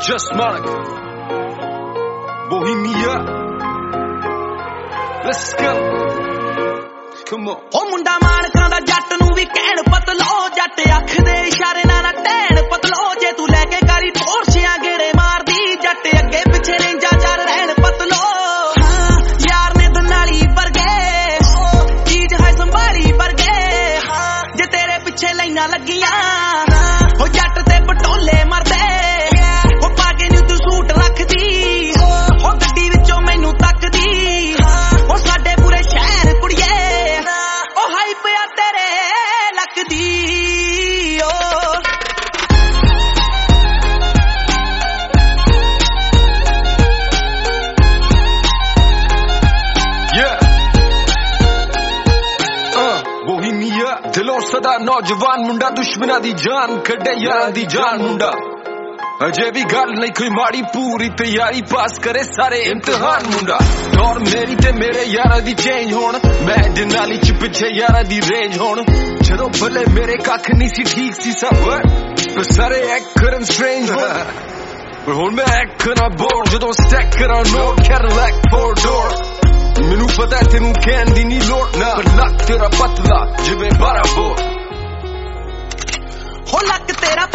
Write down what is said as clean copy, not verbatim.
Just Mark, Bohemia. Let's go. Come on. ਉਹ ਮੁੰਡਾ ਮਾਨਕਾਂ ਦਾ ਜੱਟ ਨੂੰ ਵੀ ਕਹਿਣ ਪਤਲੋ ਜੱਟ ਅੱਖ ਦੇ ਇਸ਼ਾਰੇ ਨਾਲ ਟਹਿਣ ਪਤਲੋ ਜੇ ਤੂੰ ਲੈ ਕੇ ਗਾੜੀ ਪੋਰਸ਼ਿਆਂ ਗੇੜੇ ਮਾਰਦੀ ਜੱਟ ਅੱਗੇ ਪਿੱਛੇ ਰੇਂਜਾ ਚੱਲ ਰਹਿਣ ਪਤਲੋ ਹਾਂ ਯਾਰ ਨੇ ਦਨਾਲੀ ਵਰਗੇ ਚੀਜ਼ ਹੈ ਸੰਭਾਲੀ ਵਰਗੇ ਹਾਂ ਜੇ ਤੇਰੇ ਪਿੱਛੇ ਲਾਈਨਾਂ ਲੱਗੀਆਂ ਉਹ ਜੱਟ ਤੇ ਪਟੋਲੇ ਮਰਦੇ ਉਹ ਪਾ ਕੇ ਨੂੰ ਤੂੰ ਸੂਟ ਰੱਖਦੀ ਉਹ ਗੱਡੀ ਵਿੱਚੋਂ ਮੈਨੂੰ ਤੱਕਦੀ ਉਹ ਸਾਡੇ ਪੂਰੇ ਸ਼ਹਿਰ ਕੁੜੀਏ ਉਹ ਹਾਈ ਪਿਆ ਤੇਰੇ ਲੱਗਦੀ Bohemia, ਦਿਲੋਂ ਸਦਾ ਨੌਜਵਾਨ ਮੁੰਡਾ ਦੁਸ਼ਮਣਾਂ ਦੀ ਜਾਨ ਕੱਢੇ ਯਾਰਾਂ ਦੀ ਜਾਨ ਮੁੰਡਾ ਅਜੇ ਵੀ ਗੱਲ ਨਹੀਂ ਕੋਈ ਮਾੜੀ ਪੂਰੀ ਤਿਆਰੀ ਪਾਸ ਕਰੇ ਸਾਰੇ ਇਮਤਿਹਾਨ ਮੁੰਡਾ ਦੌਰ ਮੇਰੀ ਤੇ ਮੇਰੇ ਯਾਰਾਂ ਦੀ ਚੇਂਜ ਹੋਣ ਮੈਂ ਜਨਾਲੀ ਚ ਪਿੱਛੇ ਯਾਰਾਂ ਦੀ ਰੇਂਜ ਹੋਣ ਜਦੋਂ ਭਲੇ ਮੇਰੇ ਕੱਖ ਨਹੀਂ ਸੀ ਠੀਕ ਸੀ ਸਭ ਪਰ ਸਾਰੇ ਐਕ ਕਰਨ ਸਟ੍ਰੇਂਜ ਹੋਣ ਪਰ ਹੁਣ ਮੈਂ ਐਕ ਕਰਾਂ ਬੋਰ ਜਦੋਂ ਸਟੈਕ ਕਰਾਂ ਨੋਟ ਕੈਡਿਲੈਕ 4 door ਮੈਨੂੰ ਪਤਾ ਤੈਨੂੰ ਕਹਿਣ ਦੀ ਨਹੀਂ ਲੋੜ ਨਾ ਪਰ ਲੱਕ ਤੇਰਾ ਪਤਲਾ ਜਿਵੇਂ 12 ਬੋਰ ਹੋ ਲੱਕ ਤੇਰਾ